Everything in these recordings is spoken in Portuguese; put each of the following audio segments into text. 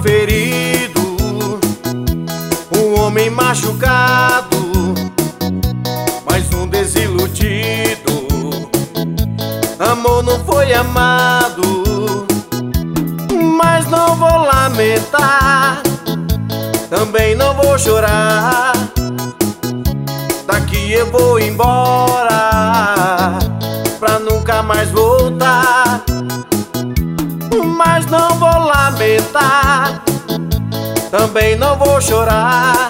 ferido, um homem machucado, mais um desiludido. Amor não foi amado, mas não vou lamentar, também não vou chorar. Daqui eu vou embora, pra nunca mais voltar. Mas não vou lamentar, também não vou chorar.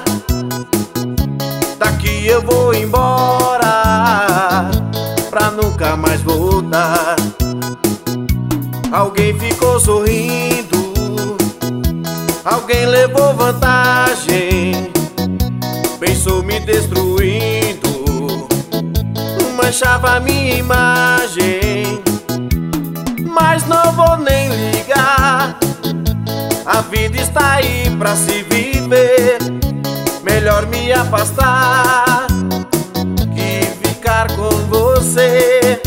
Daqui eu vou embora, pra nunca mais voltar. Alguém ficou sorrindo, alguém levou vantagem, pensou me destruindo, manchava minha imagem. Mas não vou nem ligar, a vida está aí pra se viver. Melhor me afastar que ficar com você.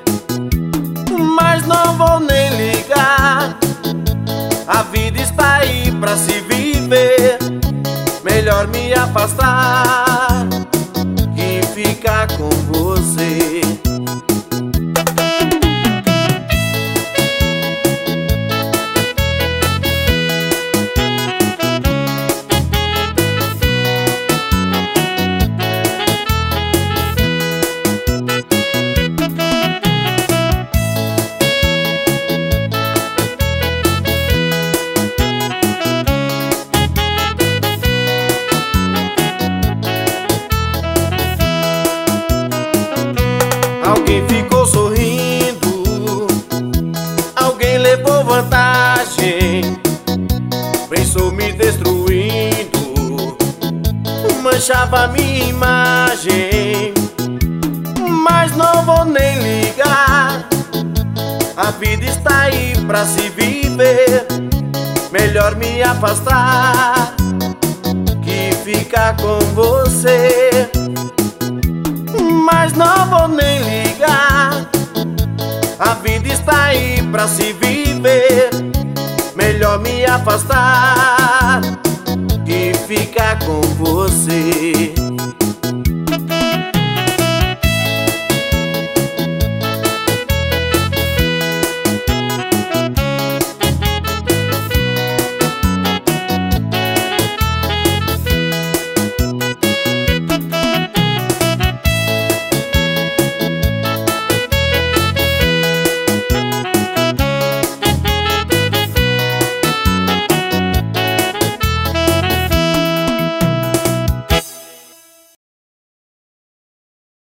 Mas não vou nem ligar, a vida está aí pra se viver. Melhor me afastar que ficar com você. Alguém ficou sorrindo, alguém levou vantagem, pensou me destruindo, manchava minha imagem. Mas não vou nem ligar, a vida está aí pra se viver. Melhor me afastar que ficar com você. Mas não vou nem ligar, a vida está aí pra se viver. Melhor me afastar que ficar com você.